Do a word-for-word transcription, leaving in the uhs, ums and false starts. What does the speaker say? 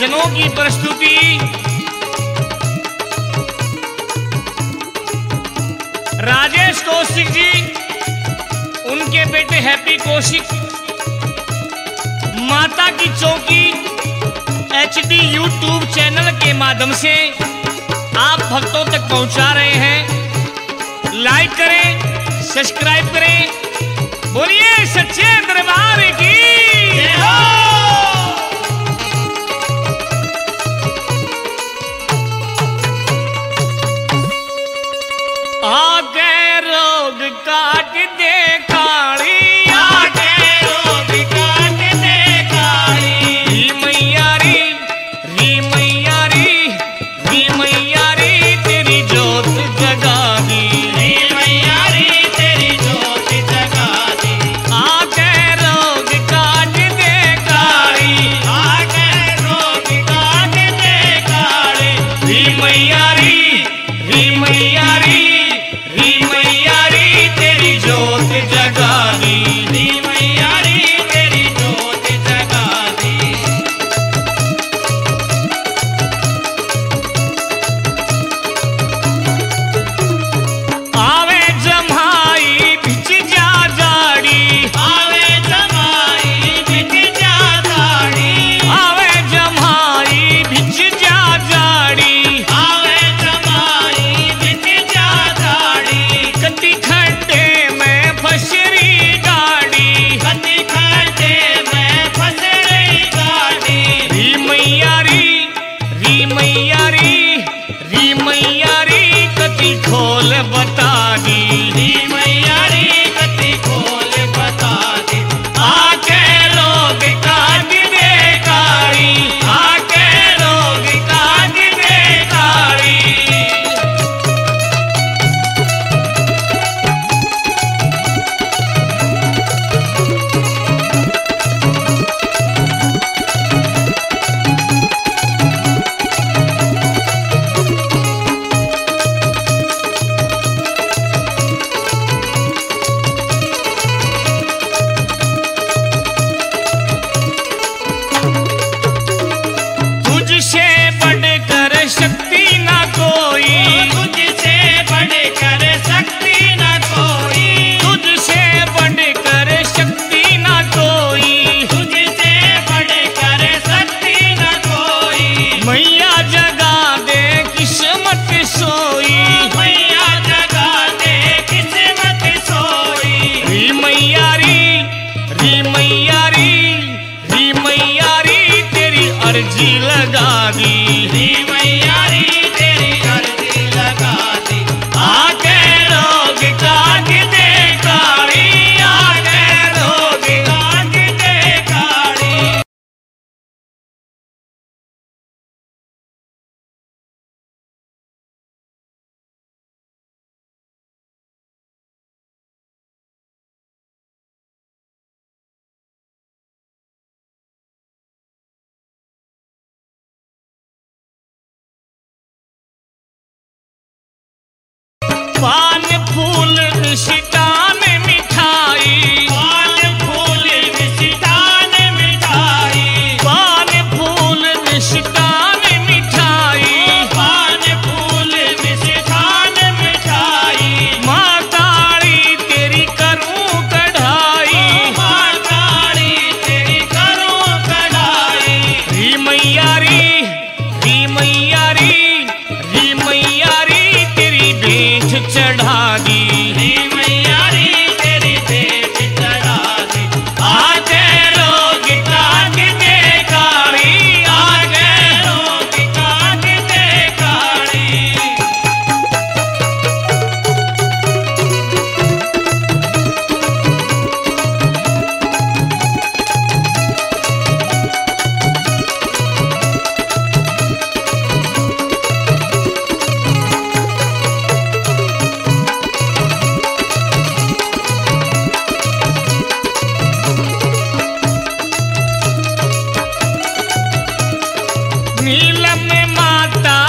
भजनों की प्रस्तुति राजेश कौशिक जी, उनके बेटे हैप्पी कौशिक माता की चौकी एचडी यूट्यूब चैनल के माध्यम से आप भक्तों तक पहुंचा रहे हैं। लाइक करें, सब्सक्राइब करें। बोलिए सच्चे दरबार की जय हो। आगे रोग काट दे काली, आगे रोग काट दे काली। री मैया री, री मैया री, री मैया री तेरी जोत जगा दी। री मैया री तेरी जोत जगा दी। आगे रोग काट दे काली, आगे रोग काट दे काली। री मैया री, री मैया री, री मैया री तेरी जोत जगा दी। री मैया री तेरी जोत जगा दी। आवे जमाई भिज जा जाड़ी, आवे जमाई भिज जा जाड़ी। आवे जमाई भिज जा जाड़ी, आवे जमाई भिज जा जाड़ी। कति खड्डे में फंस रही गाड़ी, कति खड्डे में फंस रही गाड़ी। री मैया री, री मैया री, री मैया री कति खोल बता दी। री मैया री कति खोल बता दी। आके लोग काट दे काली, आके लोग काट दे काली। तुझसे बढ़कर शक्ति ना कोई, तुझसे बढ़कर शक्ति ना कोई। तुझसे बढ़कर शक्ति ना कोई, तुझसे बढ़कर शक्ति ना कोई। मैया जगा दे किस्मत सोई, मैया जगा दे किस्मत सोई। री मैया री, री मैया री, री मैया री तेरी अर्जी लगा दी। री मैया री तेरी अर्जी लगा दी। आगे लोग काट दे काली, आगे लोग काट दे काली। पान फूल मिष्ठान मिठाई, पान फूल मिष्ठान मिठाई। पान फूल मिष्ठान मिठाई, पान फूल मिष्ठान मिठाई। माँ काली तेरी करूँ कढ़ाई, माँ काली तेरी करूँ कढ़ाई। री मैया री, री मैया री, री मैया री तेरी भेंट चढ़ा दी। री मैया री तेरी भेंट चढ़ा दी। आगे लोग काट दे काली, आगे लोग काट दे काली। नीलम माता